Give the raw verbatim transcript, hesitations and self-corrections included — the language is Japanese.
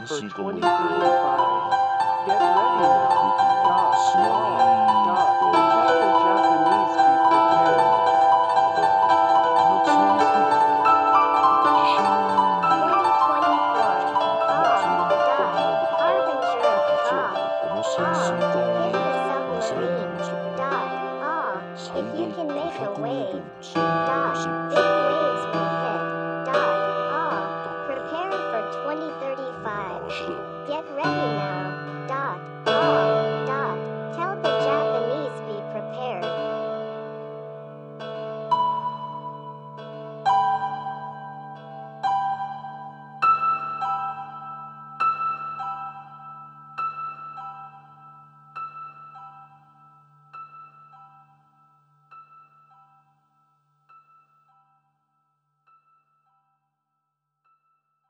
for しが置いて、 twenty thirty-five. Get ready now. 僕は Da, スワ da, イー da. ト Let the Japanese be prepared. 夏に入って地震に twenty twenty-four. 夏 Ah, を待った dot. モデル Harbinger of 実は Ka. ねこの潜 Ah, 水艦 hit the ミサイル submarine. の速度 Dot. Ah, 最 if 大 you can make a ごひゃくメート wave. ルの強い Dot. 接近